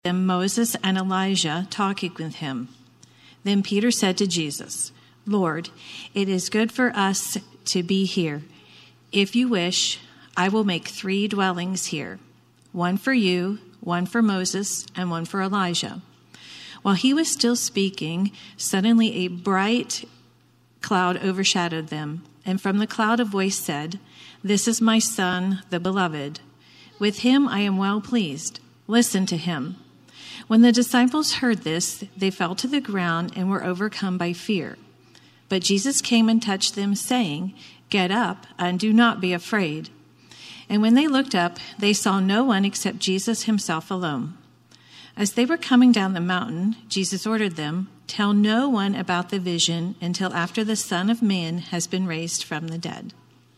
them Moses and Elijah talking with him. Then Peter said to Jesus, "Lord, it is good for us to be here. If you wish, I will make 3 dwellings here, one for you, one for Moses, and one for Elijah." While he was still speaking, suddenly a bright cloud overshadowed them, and from the cloud a voice said, "This is my son, the beloved. With him I am well pleased. Listen to him." When the disciples heard this, they fell to the ground and were overcome by fear. But Jesus came and touched them, saying, "Get up and do not be afraid." And when they looked up, they saw no one except Jesus himself alone. As they were coming down the mountain, Jesus ordered them, "Tell no one about the vision until after the Son of Man has been raised from the dead."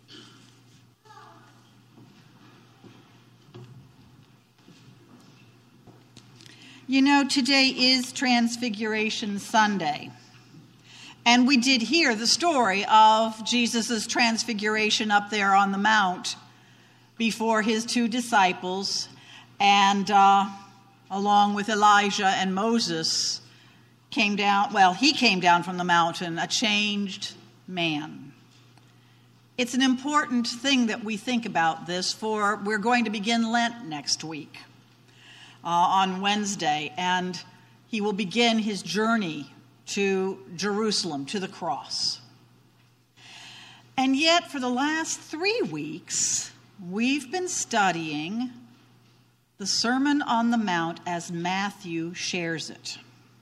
You know, today is Transfiguration Sunday. And we did hear the story of Jesus' transfiguration up there on the mount before his 2 disciples, and along with Elijah and Moses, he came down from the mountain, a changed man. It's an important thing that we think about this, for we're going to begin Lent next week on Wednesday, and he will begin his journey to Jerusalem, to the cross. And yet, for the last 3 weeks, we've been studying the Sermon on the Mount as Matthew shares it.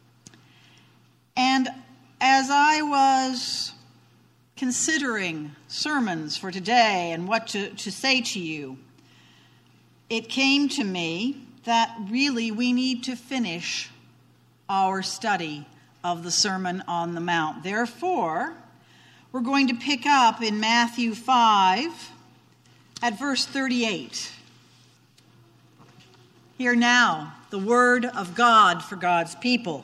And as I was considering sermons for today and what to say to you, it came to me that really we need to finish our study of the Sermon on the Mount. Therefore, we're going to pick up in Matthew 5 at verse 38. Hear now the word of God for God's people.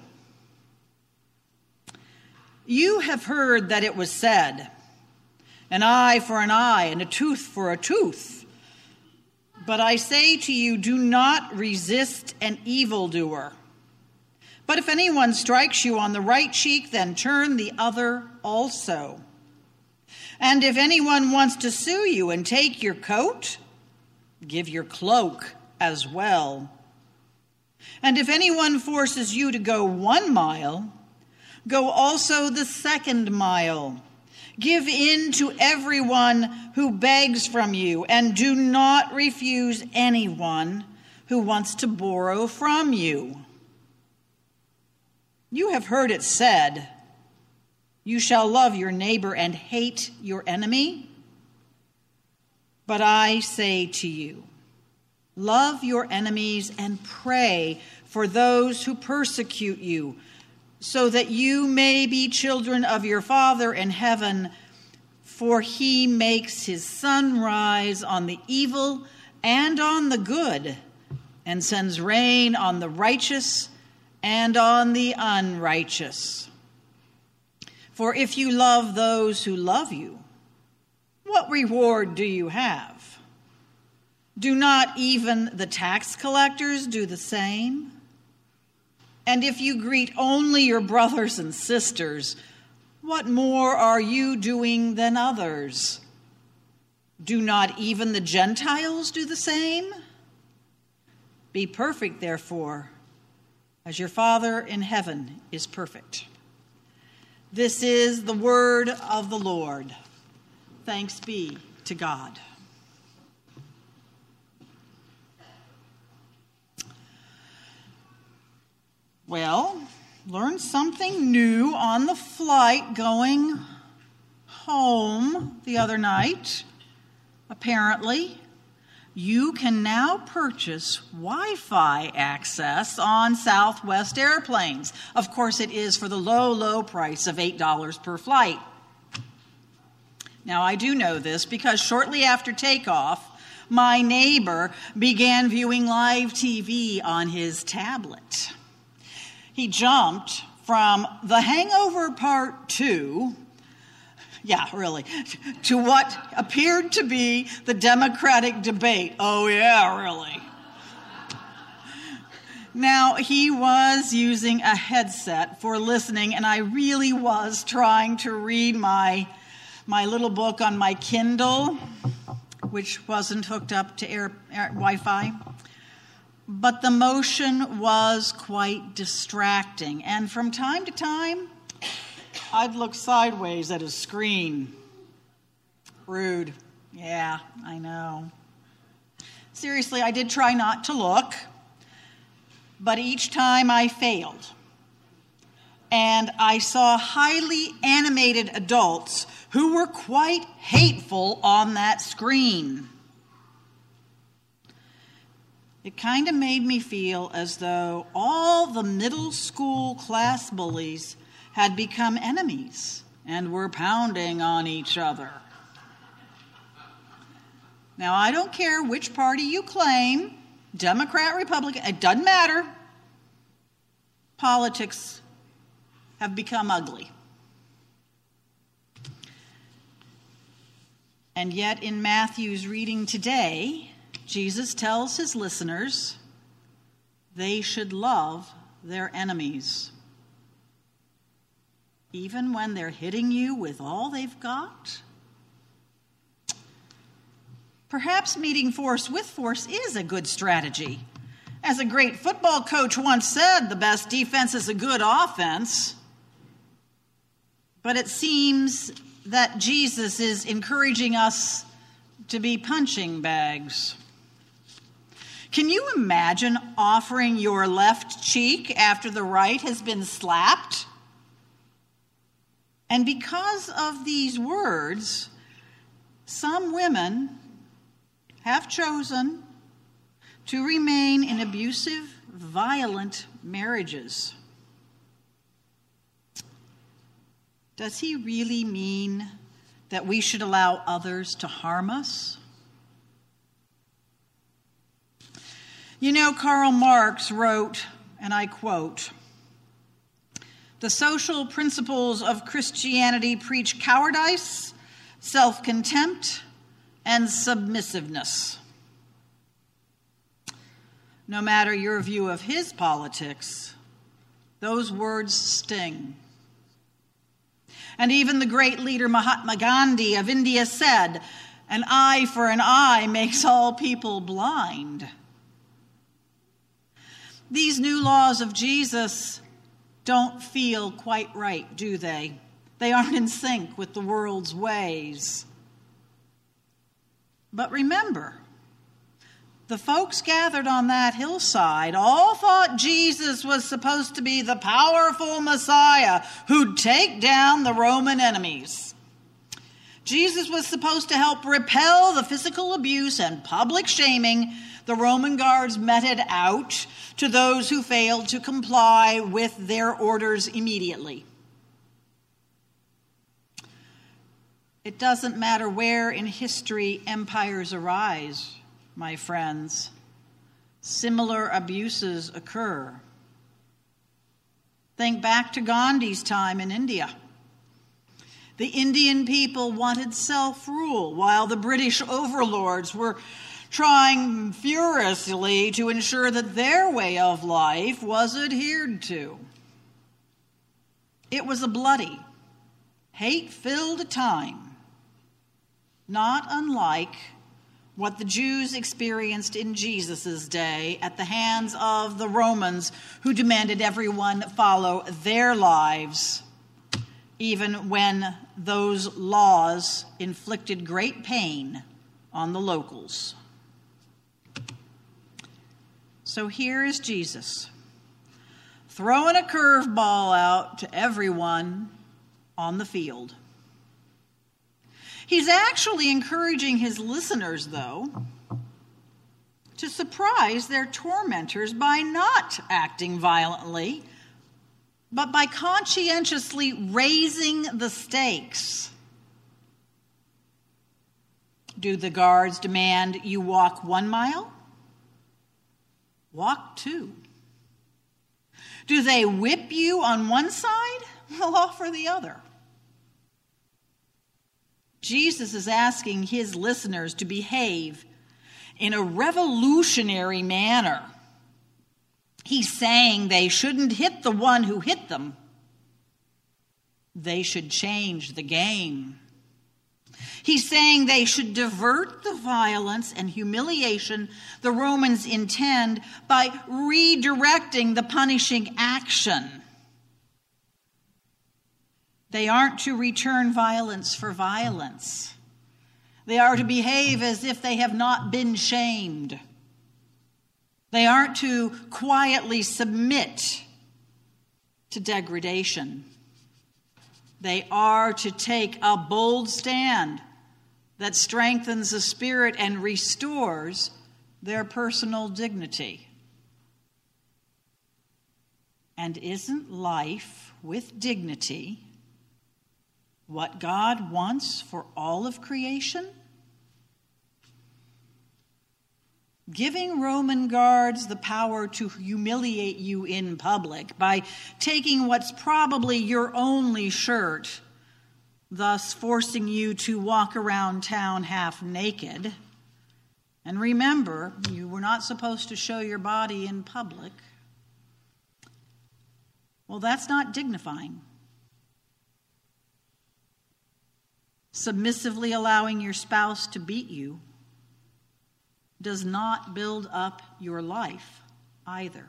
"You have heard that it was said, 'An eye for an eye and a tooth for a tooth.' But I say to you, do not resist an evildoer. But if anyone strikes you on the right cheek, then turn the other also. And if anyone wants to sue you and take your coat, give your cloak as well. And if anyone forces you to go 1 mile, go also the 2nd mile. Give in to everyone who begs from you, and do not refuse anyone who wants to borrow from you. You have heard it said, 'You shall love your neighbor and hate your enemy.' But I say to you, love your enemies and pray for those who persecute you, so that you may be children of your Father in heaven, for he makes his sun rise on the evil and on the good, and sends rain on the righteous and on the unrighteous. For if you love those who love you, what reward do you have? Do not even the tax collectors do the same? And if you greet only your brothers and sisters, what more are you doing than others? Do not even the Gentiles do the same? Be perfect, therefore, as your Father in heaven is perfect." This is the word of the Lord. Thanks be to God. Well, learned something new on the flight going home the other night. Apparently, you can now purchase Wi-Fi access on Southwest airplanes. Of course, it is for the low, low price of $8 per flight. Now, I do know this because shortly after takeoff, my neighbor began viewing live TV on his tablet. He jumped from The Hangover Part 2, to what appeared to be the Democratic debate. Oh, yeah, really. Now, he was using a headset for listening, and I really was trying to read my little book on my Kindle, which wasn't hooked up to Wi-Fi. But the motion was quite distracting, and from time to time, I'd look sideways at his screen. Rude. Yeah, I know. Seriously, I did try not to look, but each time I failed. And I saw highly animated adults who were quite hateful on that screen. It kind of made me feel as though all the middle school class bullies had become enemies and were pounding on each other. Now, I don't care which party you claim, Democrat, Republican, it doesn't matter. Politics have become ugly. And yet in Matthew's reading today, Jesus tells his listeners they should love their enemies, even when they're hitting you with all they've got. Perhaps meeting force with force is a good strategy. As a great football coach once said, the best defense is a good offense. But it seems that Jesus is encouraging us to be punching bags. Can you imagine offering your left cheek after the right has been slapped? And because of these words, some women have chosen to remain in abusive, violent marriages. Does he really mean that we should allow others to harm us? You know, Karl Marx wrote, and I quote, "The social principles of Christianity preach cowardice, self-contempt, and submissiveness." No matter your view of his politics, those words sting. And even the great leader Mahatma Gandhi of India said, "An eye for an eye makes all people blind." These new laws of Jesus don't feel quite right, do they? They aren't in sync with the world's ways. But remember, the folks gathered on that hillside all thought Jesus was supposed to be the powerful Messiah who'd take down the Roman enemies. Jesus was supposed to help repel the physical abuse and public shaming the Roman guards meted out to those who failed to comply with their orders immediately. It doesn't matter where in history empires arise, my friends. Similar abuses occur. Think back to Gandhi's time in India. The Indian people wanted self-rule, while the British overlords were trying furiously to ensure that their way of life was adhered to. It was a bloody, hate-filled time, not unlike what the Jews experienced in Jesus' day at the hands of the Romans, who demanded everyone follow their lives, even when those laws inflicted great pain on the locals. So here is Jesus, throwing a curveball out to everyone on the field. He's actually encouraging his listeners, though, to surprise their tormentors by not acting violently, but by conscientiously raising the stakes. Do the guards demand you walk 1 mile? Walk 2. Do they whip you on one side? Well, offer the other. Jesus is asking his listeners to behave in a revolutionary manner. He's saying they shouldn't hit the one who hit them. They should change the game. He's saying they should divert the violence and humiliation the Romans intend by redirecting the punishing action. They aren't to return violence for violence. They are to behave as if they have not been shamed. They aren't to quietly submit to degradation. They are to take a bold stand that strengthens the spirit and restores their personal dignity. And isn't life with dignity what God wants for all of creation? Giving Roman guards the power to humiliate you in public by taking what's probably your only shirt, thus forcing you to walk around town half naked. And remember, you were not supposed to show your body in public. Well, that's not dignifying. Submissively allowing your spouse to beat you does not build up your life either.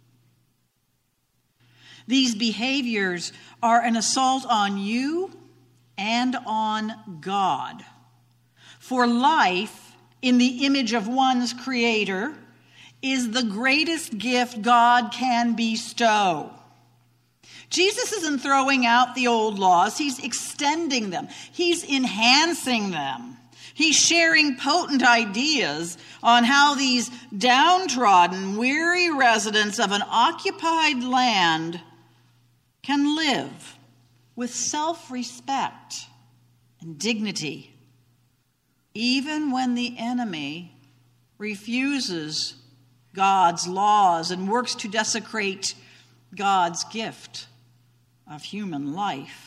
These behaviors are an assault on you and on God. For life in the image of one's Creator is the greatest gift God can bestow. Jesus isn't throwing out the old laws. He's extending them. He's enhancing them. He's sharing potent ideas on how these downtrodden, weary residents of an occupied land can live with self-respect and dignity, even when the enemy refuses God's laws and works to desecrate God's gift of human life.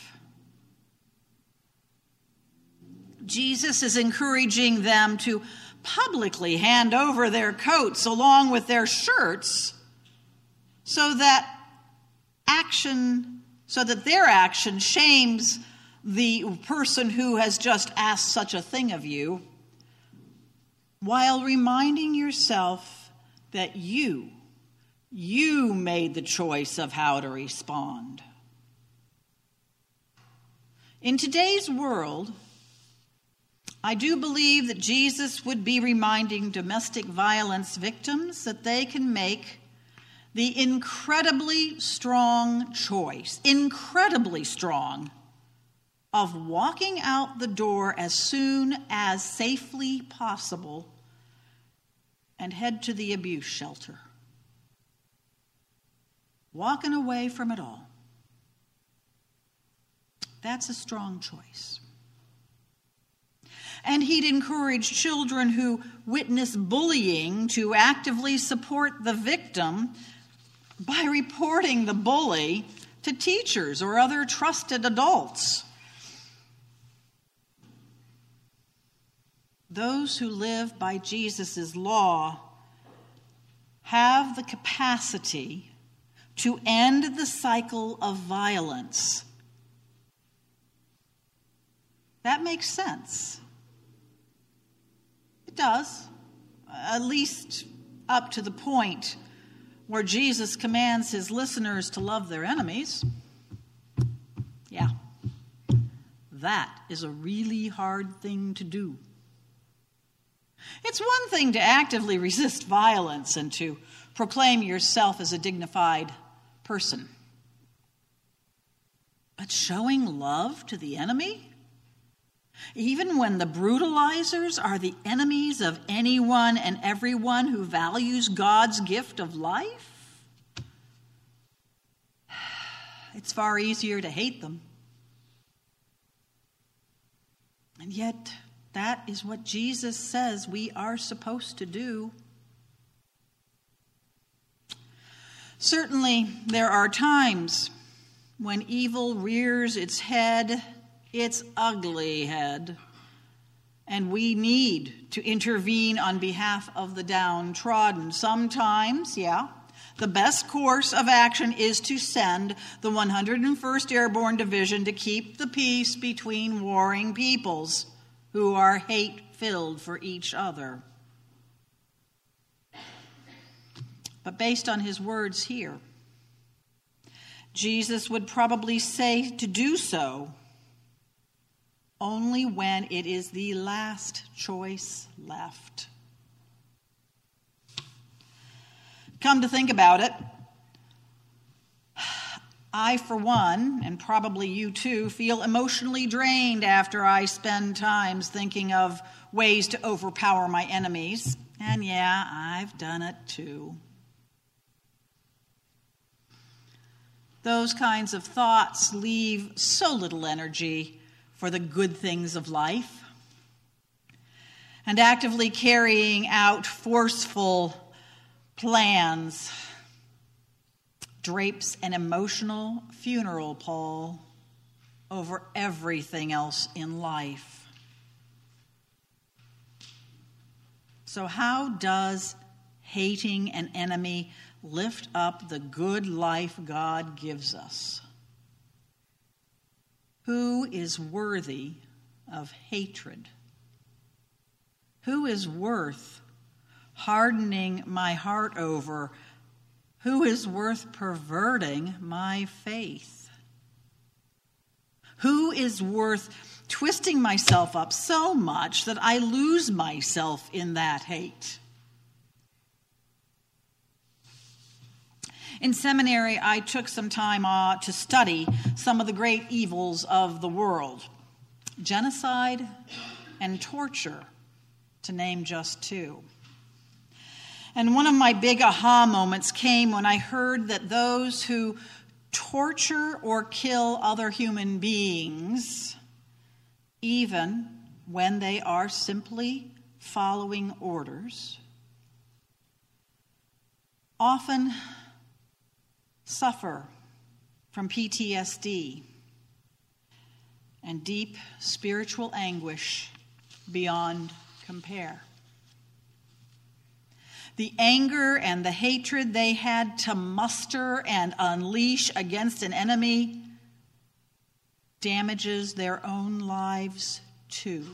Jesus is encouraging them to publicly hand over their coats along with their shirts so that their action shames the person who has just asked such a thing of you, while reminding yourself that you made the choice of how to respond. In today's world, I do believe that Jesus would be reminding domestic violence victims that they can make the incredibly strong choice, of walking out the door as soon as safely possible and head to the abuse shelter. Walking away from it all. That's a strong choice. And he'd encourage children who witness bullying to actively support the victim by reporting the bully to teachers or other trusted adults. Those who live by Jesus' law have the capacity to end the cycle of violence. That makes sense. It does, at least up to the point where Jesus commands his listeners to love their enemies. Yeah, that is a really hard thing to do. It's one thing to actively resist violence and to proclaim yourself as a dignified person. But showing love to the enemy? Even when the brutalizers are the enemies of anyone and everyone who values God's gift of life? It's far easier to hate them. And yet, that is what Jesus says we are supposed to do. Certainly, there are times when evil rears its head, its ugly head, and we need to intervene on behalf of the downtrodden. Sometimes the best course of action is to send the 101st Airborne Division to keep the peace between warring peoples who are hate-filled for each other. But based on his words here, Jesus would probably say to do so only when it is the last choice left. Come to think about it, I, for one, and probably you too, feel emotionally drained after I spend times thinking of ways to overpower my enemies. And yeah, I've done it too. Those kinds of thoughts leave so little energy for the good things of life. And actively carrying out forceful plans drapes an emotional funeral pall over everything else in life. So how does hating an enemy lift up the good life God gives us? Who is worthy of hatred? Who is worth hardening my heart over? Who is worth perverting my faith? Who is worth twisting myself up so much that I lose myself in that hate? In seminary, I took some time to study some of the great evils of the world, genocide and torture, to name just two. And one of my big aha moments came when I heard that those who torture or kill other human beings, even when they are simply following orders, often suffer from PTSD and deep spiritual anguish beyond compare. The anger and the hatred they had to muster and unleash against an enemy damages their own lives too.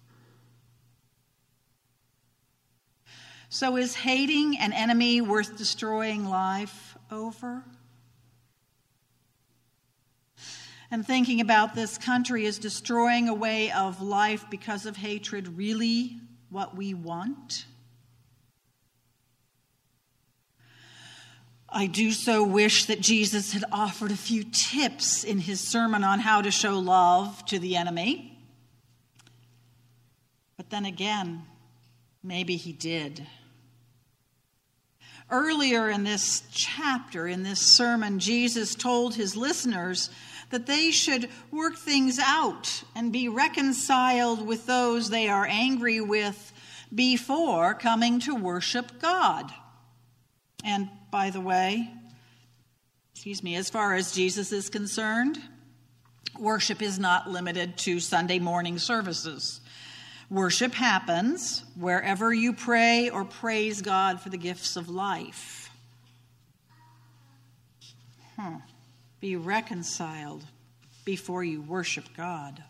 So is hating an enemy worth destroying life over? And thinking about this country, is destroying a way of life because of hatred really what we want? I do so wish that Jesus had offered a few tips in his sermon on how to show love to the enemy. But then again, maybe he did. Earlier in this chapter, in this sermon, Jesus told his listeners that they should work things out and be reconciled with those they are angry with before coming to worship God. And by the way, as far as Jesus is concerned, worship is not limited to Sunday morning services. Worship happens wherever you pray or praise God for the gifts of life. Be reconciled before you worship God.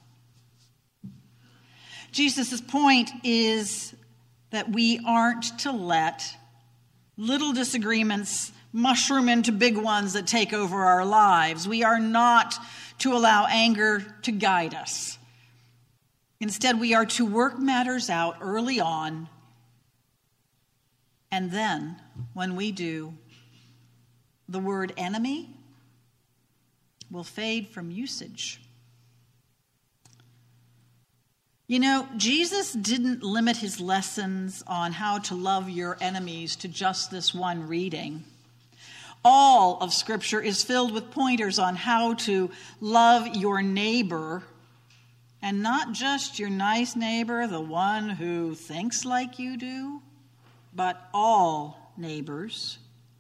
Jesus' point is that we aren't to let little disagreements mushroom into big ones that take over our lives. We are not to allow anger to guide us. Instead, we are to work matters out early on, and then, when we do, the word enemy will fade from usage. You know, Jesus didn't limit his lessons on how to love your enemies to just this one reading. All of Scripture is filled with pointers on how to love your neighbor, and not just your nice neighbor, the one who thinks like you do, but all neighbors.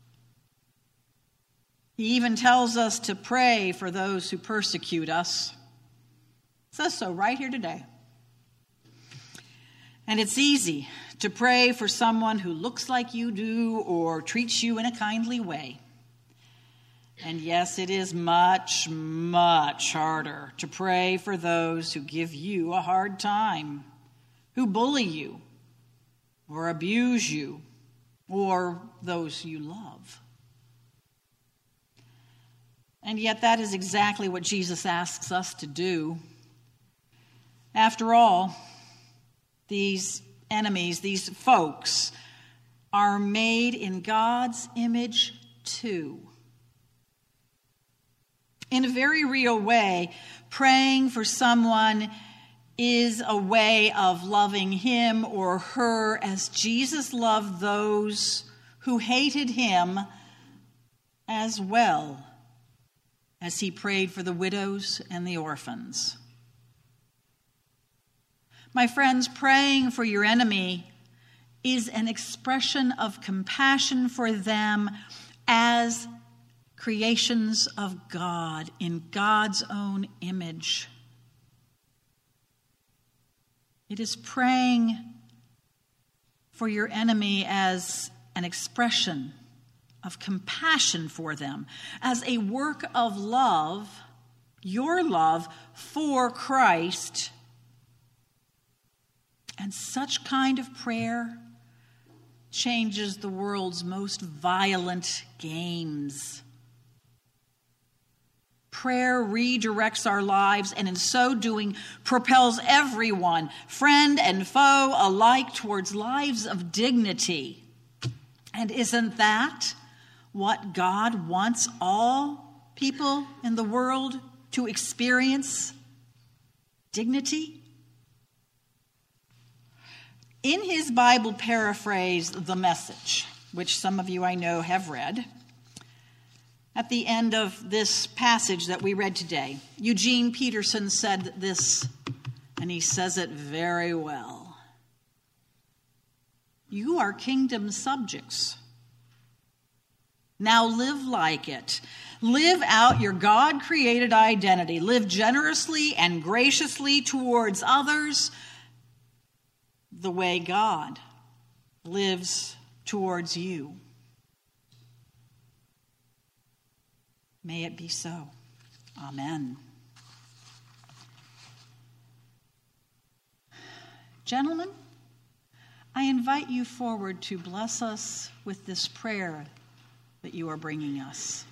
He even tells us to pray for those who persecute us. It says so right here today. And it's easy to pray for someone who looks like you do or treats you in a kindly way. And yes, it is much, much harder to pray for those who give you a hard time, who bully you or abuse you, or those you love. And yet that is exactly what Jesus asks us to do. After all, these enemies, these folks, are made in God's image too. In a very real way, praying for someone is a way of loving him or her as Jesus loved those who hated him, as well as he prayed for the widows and the orphans. My friends, praying for your enemy is an expression of compassion for them as creations of God in God's own image. It is praying for your enemy as an expression of compassion for them, as a work of love, your love for Christ. And such kind of prayer changes the world's most violent games. Prayer redirects our lives, and in so doing propels everyone, friend and foe alike, towards lives of dignity. And isn't that what God wants all people in the world to experience? Dignity? In his Bible paraphrase, The Message, which some of you I know have read, at the end of this passage that we read today, Eugene Peterson said this, and he says it very well. You are kingdom subjects. Now live like it. Live out your God-created identity. Live generously and graciously towards others the way God lives towards you. May it be so. Amen. Gentlemen, I invite you forward to bless us with this prayer that you are bringing us.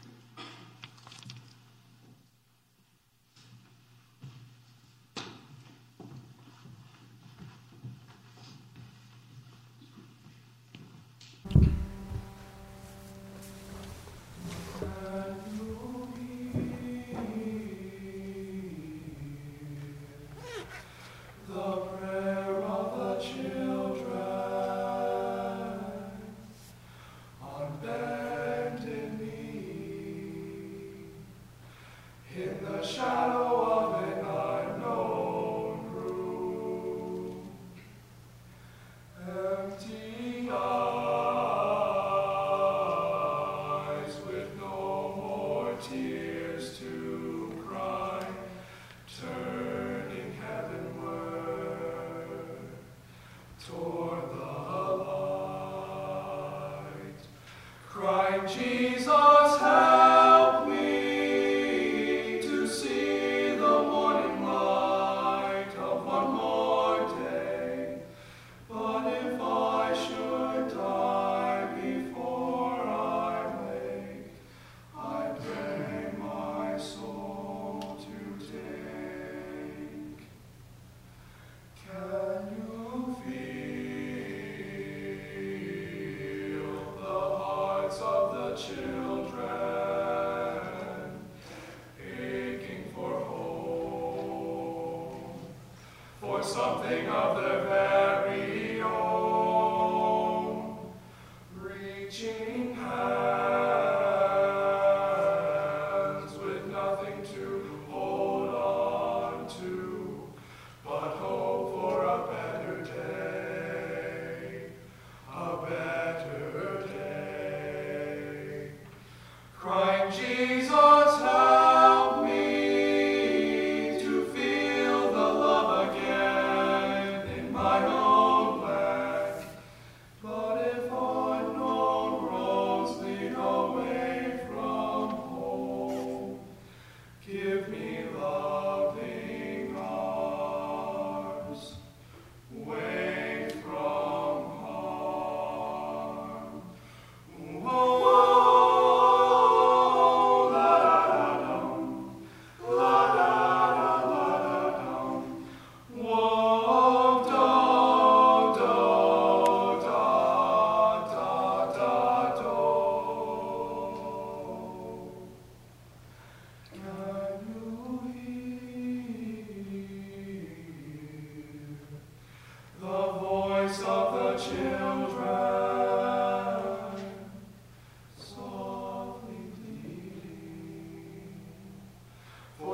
Something of their very own, reaching hands with nothing to hold on to, but hope for a better day, a better day. Crying, Jesus, help me to feel the love again. My own land,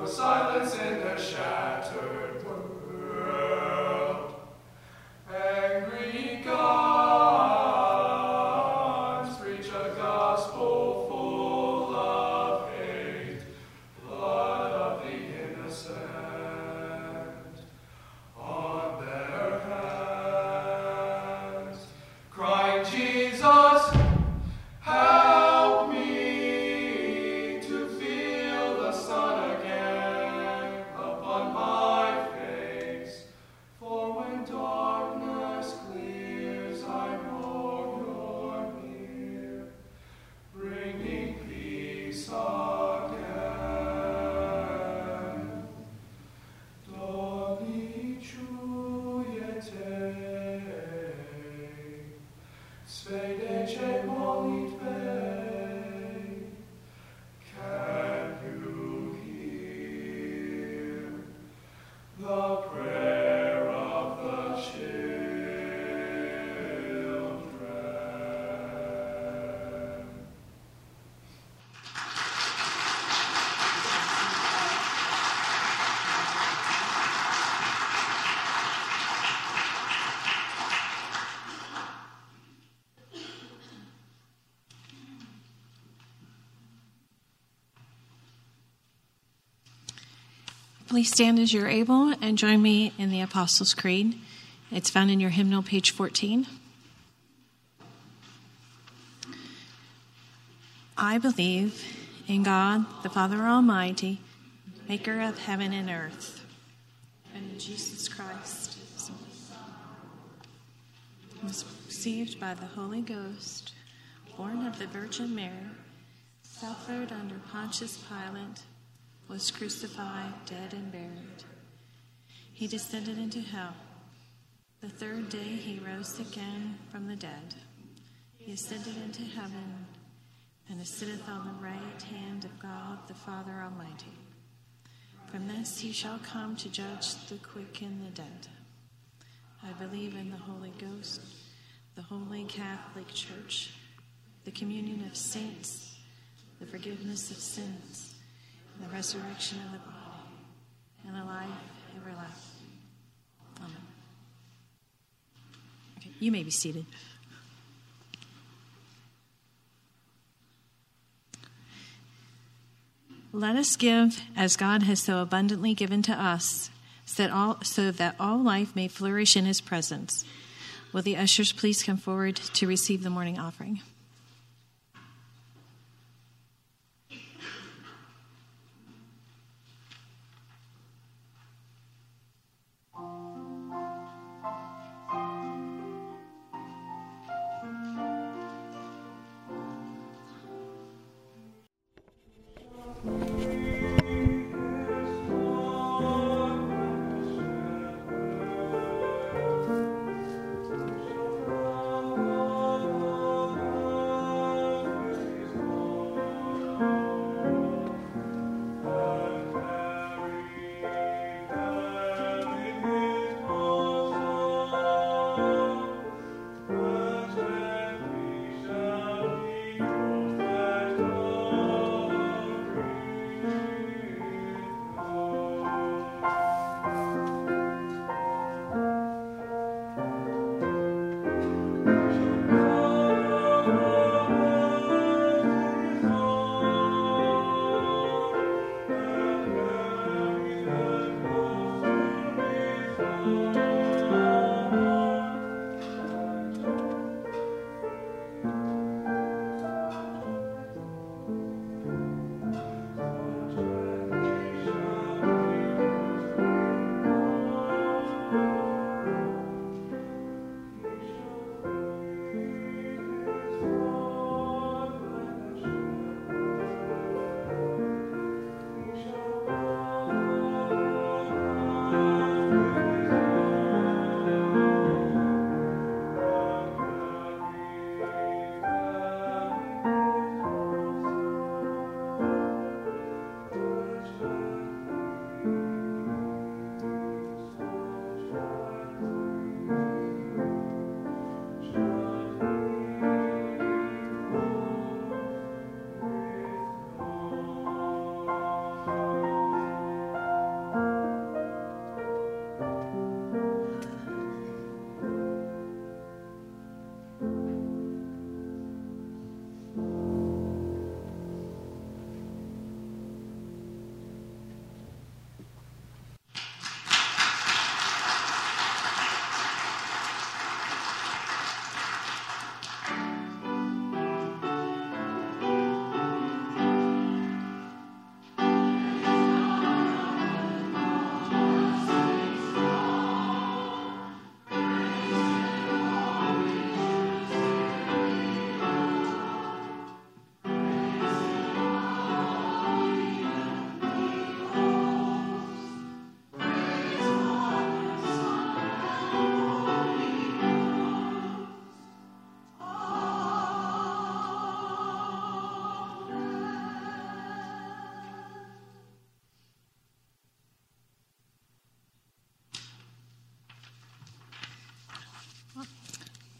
silence in the shattered world. Angry gods preach a gospel full of hate, blood of the innocent on their hands, crying, Jesus, help me to feel the sun again upon my face. For when darkness clears, I know you're near, bringing peace again. Doni czujecie, svedece molitve. Can you hear the prayer of the children? Please stand as you're able and join me in the Apostles' Creed. It's found in your hymnal, page 14. I believe in God, the Father Almighty, maker of heaven and earth, and in Jesus Christ, who was conceived by the Holy Ghost, born of the Virgin Mary, suffered under Pontius Pilate, was crucified, dead, and buried. He descended into hell. The third day he rose again from the dead. He ascended into heaven and is sitteth on the right hand of God the Father Almighty. From thence he shall come to judge the quick and the dead. I believe in the Holy Ghost, the Holy Catholic Church, the communion of saints, the forgiveness of sins, the resurrection of the body, and the life everlasting. Amen. Okay, you may be seated. Let us give as God has so abundantly given to us, so that all life may flourish in his presence. Will the ushers please come forward to receive the morning offering?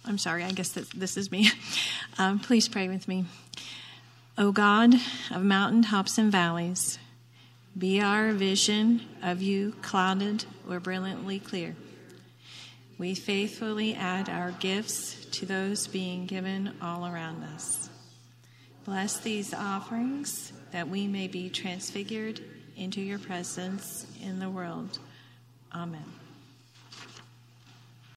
I'm sorry, I guess this is me. Please pray with me. O God of mountain tops and valleys, be our vision of you clouded or brilliantly clear. We faithfully add our gifts to those being given all around us. Bless these offerings that we may be transfigured into your presence in the world. Amen.